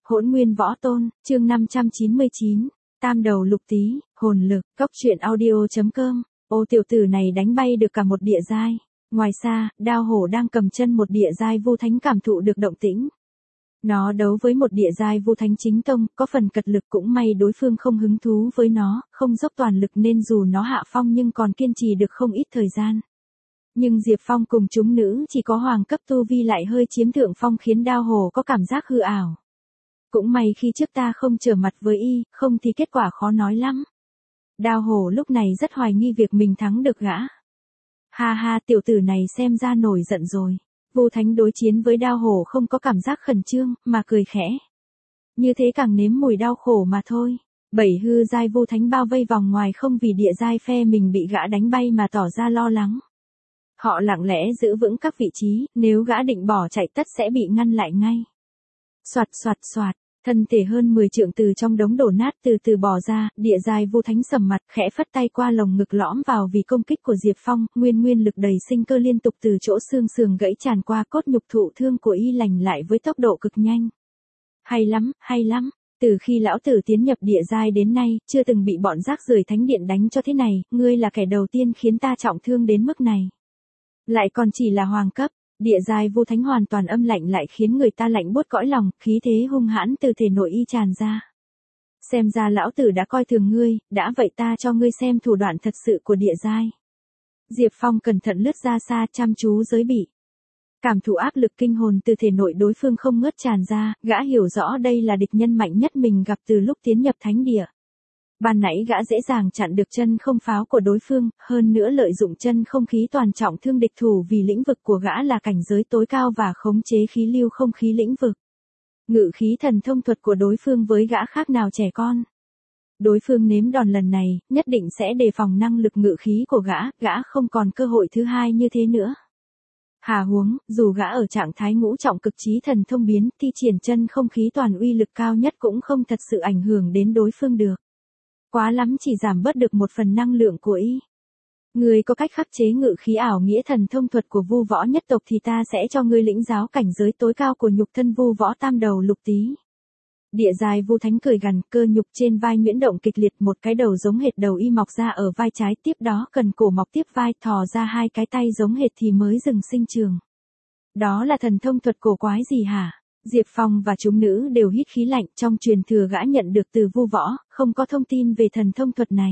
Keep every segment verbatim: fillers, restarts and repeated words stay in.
Hỗn Nguyên Võ Tôn, chương năm trăm chín mươi chín, Tam Đầu Lục Tý, hồn lực, cốc truyện audio.com. Ô tiểu tử này đánh bay được cả một địa giai. Ngoài xa, Đao Hổ đang cầm chân một địa giai vu thánh cảm thụ được động tĩnh. Nó đấu với một địa giai vu thánh chính tông, có phần cật lực, cũng may đối phương không hứng thú với nó, không dốc toàn lực nên dù nó hạ phong nhưng còn kiên trì được không ít thời gian. Nhưng Diệp Phong cùng chúng nữ chỉ có hoàng cấp tu vi lại hơi chiếm thượng phong khiến Đao Hổ có cảm giác hư ảo. Cũng may khi trước ta không trở mặt với y, không thì kết quả khó nói lắm. Đao Hổ lúc này rất hoài nghi việc mình thắng được gã. Ha ha, tiểu tử này xem ra nổi giận rồi. Vu Thánh đối chiến với Đao Hổ không có cảm giác khẩn trương, mà cười khẽ. Như thế càng nếm mùi đau khổ mà thôi. Bảy hư giai Vu Thánh bao vây vòng ngoài không vì địa giai phe mình bị gã đánh bay mà tỏ ra lo lắng. Họ lặng lẽ giữ vững các vị trí, nếu gã định bỏ chạy tất sẽ bị ngăn lại ngay. Soạt soạt soạt, thân thể hơn mười trượng từ trong đống đổ nát từ từ bò ra, địa giai Vu Thánh sầm mặt, khẽ phất tay qua lồng ngực lõm vào vì công kích của Diệp Phong, nguyên nguyên lực đầy sinh cơ liên tục từ chỗ xương sườn gãy tràn qua cốt nhục, thụ thương của y lành lại với tốc độ cực nhanh. Hay lắm, hay lắm, từ khi lão tử tiến nhập địa giai đến nay, chưa từng bị bọn rác rưởi thánh điện đánh cho thế này, ngươi là kẻ đầu tiên khiến ta trọng thương đến mức này. Lại còn chỉ là hoàng cấp. Địa giai Vu Thánh hoàn toàn âm lạnh lại khiến người ta lạnh buốt cõi lòng, khí thế hung hãn từ thể nội y tràn ra. Xem ra lão tử đã coi thường ngươi, đã vậy ta cho ngươi xem thủ đoạn thật sự của địa giai. Diệp Phong cẩn thận lướt ra xa, chăm chú giới bị. Cảm thụ áp lực kinh hồn từ thể nội đối phương không ngớt tràn ra, gã hiểu rõ đây là địch nhân mạnh nhất mình gặp từ lúc tiến nhập thánh địa. Ban nãy gã dễ dàng chặn được chân không pháo của đối phương, hơn nữa lợi dụng chân không khí toàn trọng thương địch thủ vì lĩnh vực của gã là cảnh giới tối cao và khống chế khí lưu không khí lĩnh vực. Ngự khí thần thông thuật của đối phương với gã khác nào trẻ con. Đối phương nếm đòn lần này, nhất định sẽ đề phòng năng lực ngự khí của gã, gã không còn cơ hội thứ hai như thế nữa. Hà huống, dù gã ở trạng thái ngũ trọng cực trí thần thông biến, thi triển chân không khí toàn uy lực cao nhất cũng không thật sự ảnh hưởng đến đối phương được. Quá lắm chỉ giảm bớt được một phần năng lượng của y. Ngươi có cách khắc chế ngự khí ảo nghĩa thần thông thuật của Vu Võ nhất tộc thì ta sẽ cho ngươi lĩnh giáo cảnh giới tối cao của nhục thân Vu Võ Tam Đầu Lục Tý. Địa giai Vu Thánh cười gằn, cơ nhục trên vai nhuyễn động kịch liệt, một cái đầu giống hệt đầu y mọc ra ở vai trái, tiếp đó cần cổ mọc tiếp vai, thò ra hai cái tay giống hệt thì mới dừng sinh trường. Đó là thần thông thuật cổ quái gì hả? Diệp Phong và chúng nữ đều hít khí lạnh, trong truyền thừa gã nhận được từ Vu Võ, không có thông tin về thần thông thuật này.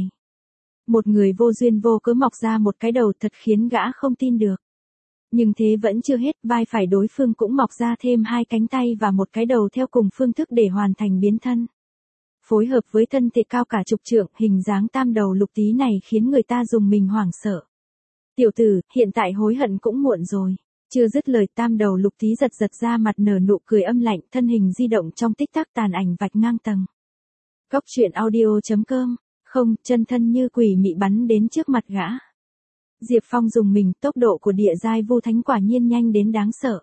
Một người vô duyên vô cớ mọc ra một cái đầu thật khiến gã không tin được. Nhưng thế vẫn chưa hết, vai phải đối phương cũng mọc ra thêm hai cánh tay và một cái đầu theo cùng phương thức để hoàn thành biến thân. Phối hợp với thân thể cao cả chục trượng, hình dáng tam đầu lục tý này khiến người ta dùng mình hoảng sợ. Tiểu tử, hiện tại hối hận cũng muộn rồi. Chưa dứt lời, tam đầu lục tý giật giật ra mặt nở nụ cười âm lạnh, thân hình di động trong tích tắc tàn ảnh vạch ngang tầng. Cốc truyện audio.com. Không, chân thân như quỷ mị bắn đến trước mặt gã. Diệp Phong dùng mình, tốc độ của địa giai Vu Thánh quả nhiên nhanh đến đáng sợ.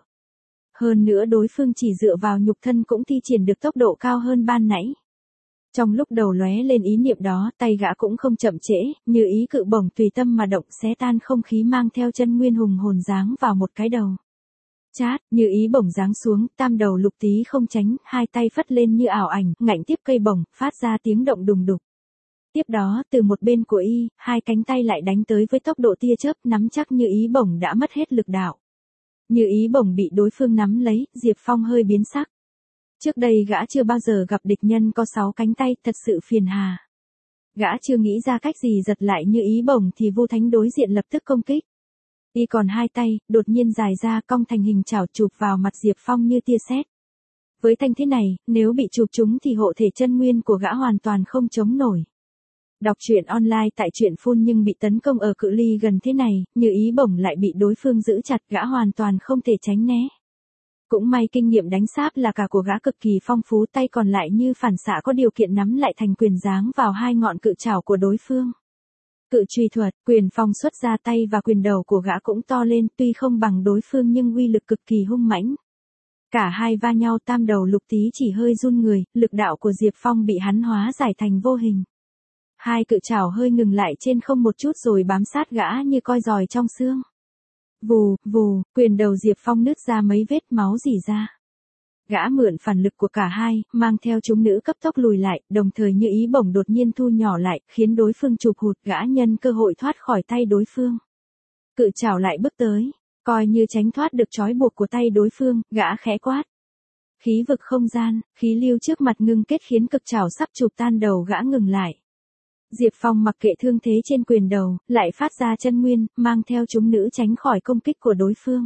Hơn nữa đối phương chỉ dựa vào nhục thân cũng thi triển được tốc độ cao hơn ban nãy. Trong lúc đầu lóe lên ý niệm đó, tay gã cũng không chậm trễ, như ý cự bổng tùy tâm mà động, xé tan không khí mang theo chân nguyên hùng hồn giáng vào một cái đầu. Chát, như ý bổng giáng xuống, tam đầu lục tý không tránh, hai tay phất lên như ảo ảnh, ngạnh tiếp cây bổng, phát ra tiếng động đùng đục. Tiếp đó, từ một bên của y, hai cánh tay lại đánh tới với tốc độ tia chớp, nắm chắc như ý bổng đã mất hết lực đạo. Như ý bổng bị đối phương nắm lấy, Diệp Phong hơi biến sắc. Trước đây gã chưa bao giờ gặp địch nhân có sáu cánh tay, thật sự phiền hà. Gã chưa nghĩ ra cách gì giật lại như ý bổng thì Vu Thánh đối diện lập tức công kích. Y còn hai tay, đột nhiên dài ra cong thành hình chảo chụp vào mặt Diệp Phong như tia sét. Với thanh thế này, nếu bị chụp trúng thì hộ thể chân nguyên của gã hoàn toàn không chống nổi. Đọc truyện online tại truyện phun nhưng bị tấn công ở cự ly gần thế này, như ý bổng lại bị đối phương giữ chặt, gã hoàn toàn không thể tránh né. Cũng may kinh nghiệm đánh sáp là cả của gã cực kỳ phong phú, tay còn lại như phản xạ có điều kiện nắm lại thành quyền giáng vào hai ngọn cự trảo của đối phương. Cự truy thuật, quyền phong xuất ra tay và quyền đầu của gã cũng to lên, tuy không bằng đối phương nhưng uy lực cực kỳ hung mãnh. Cả hai va nhau, tam đầu lục tý chỉ hơi run người, lực đạo của Diệp Phong bị hắn hóa giải thành vô hình. Hai cự trảo hơi ngừng lại trên không một chút rồi bám sát gã như coi giòi trong xương. Vù, vù, quyền đầu Diệp Phong nứt ra mấy vết máu rỉ ra. Gã mượn phản lực của cả hai, mang theo chúng nữ cấp tốc lùi lại, đồng thời như ý bổng đột nhiên thu nhỏ lại, khiến đối phương chụp hụt, gã nhân cơ hội thoát khỏi tay đối phương. Cự chảo lại bước tới, coi như tránh thoát được trói buộc của tay đối phương, gã khẽ quát. Khí vực không gian, khí lưu trước mặt ngưng kết khiến cực chảo sắp chụp tan đầu gã ngừng lại. Diệp Phong mặc kệ thương thế trên quyền đầu, lại phát ra chân nguyên, mang theo chúng nữ tránh khỏi công kích của đối phương.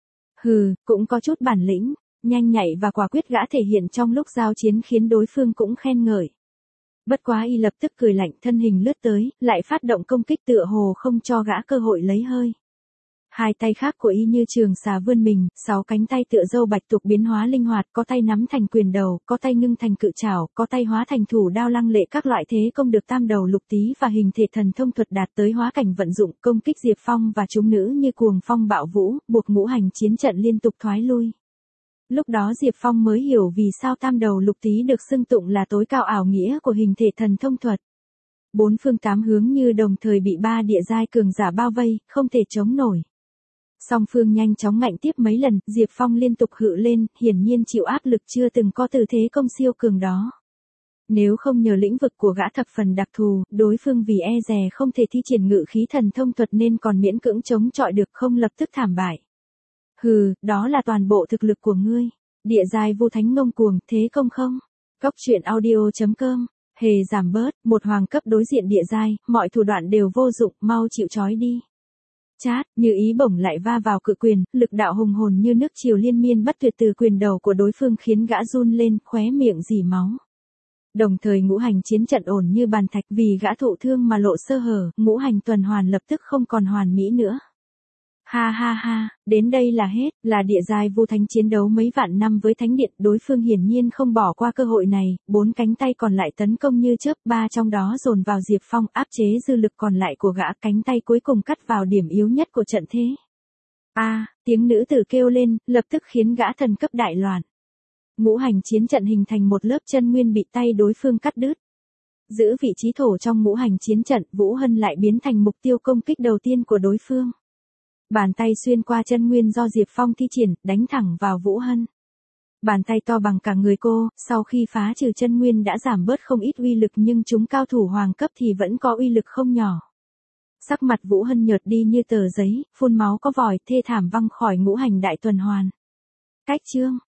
Hừ, cũng có chút bản lĩnh, nhanh nhạy và quả quyết gã thể hiện trong lúc giao chiến khiến đối phương cũng khen ngợi. Bất quá y lập tức cười lạnh, thân hình lướt tới, lại phát động công kích tựa hồ không cho gã cơ hội lấy hơi. Hai tay khác của y như trường xà vươn mình, sáu cánh tay tựa dâu bạch tuộc biến hóa linh hoạt, có tay nắm thành quyền đầu, có tay ngưng thành cự trảo, có tay hóa thành thủ đao lăng lệ, các loại thế công được tam đầu lục tý và hình thể thần thông thuật đạt tới hóa cảnh vận dụng, công kích Diệp Phong và chúng nữ như cuồng phong bạo vũ, buộc ngũ hành chiến trận liên tục thoái lui. Lúc đó Diệp Phong mới hiểu vì sao tam đầu lục tý được xưng tụng là tối cao ảo nghĩa của hình thể thần thông thuật. Bốn phương tám hướng như đồng thời bị ba địa giai cường giả bao vây, không thể chống nổi. Song phương nhanh chóng ngạnh tiếp mấy lần, Diệp Phong liên tục hự lên, hiển nhiên chịu áp lực chưa từng có từ thế công siêu cường đó. Nếu không nhờ lĩnh vực của gã thập phần đặc thù, đối phương vì e dè không thể thi triển ngự khí thần thông thuật nên còn miễn cưỡng chống chọi được, không lập tức thảm bại. Hừ, đó là toàn bộ thực lực của ngươi. Địa giai vô thánh ngông cuồng, thế công không? Góc truyện audio chấm com, hề giảm bớt, một hoàng cấp đối diện địa giai, mọi thủ đoạn đều vô dụng, mau chịu trói đi. Chát, như ý bổng lại va vào cự quyền, lực đạo hùng hồn như nước triều liên miên bất tuyệt từ quyền đầu của đối phương khiến gã run lên, khóe miệng rỉ máu. Đồng thời ngũ hành chiến trận ổn như bàn thạch, vì gã thụ thương mà lộ sơ hở, ngũ hành tuần hoàn lập tức không còn hoàn mỹ nữa. Ha ha ha, đến đây là hết, là địa giai vô thánh chiến đấu mấy vạn năm với thánh điện, đối phương hiển nhiên không bỏ qua cơ hội này, bốn cánh tay còn lại tấn công như chớp, ba trong đó dồn vào Diệp Phong, áp chế dư lực còn lại của gã, cánh tay cuối cùng cắt vào điểm yếu nhất của trận thế. A, à, tiếng nữ tử kêu lên, lập tức khiến gã thần cấp đại loạn. Ngũ hành chiến trận hình thành một lớp chân nguyên bị tay đối phương cắt đứt. Giữ vị trí thổ trong ngũ hành chiến trận, Vũ Hân lại biến thành mục tiêu công kích đầu tiên của đối phương. Bàn tay xuyên qua chân nguyên do Diệp Phong thi triển, đánh thẳng vào Vũ Hân. Bàn tay to bằng cả người cô, sau khi phá trừ chân nguyên đã giảm bớt không ít uy lực nhưng chúng cao thủ hoàng cấp thì vẫn có uy lực không nhỏ. Sắc mặt Vũ Hân nhợt đi như tờ giấy, phun máu có vòi, thê thảm văng khỏi ngũ hành đại tuần hoàn. Cách chương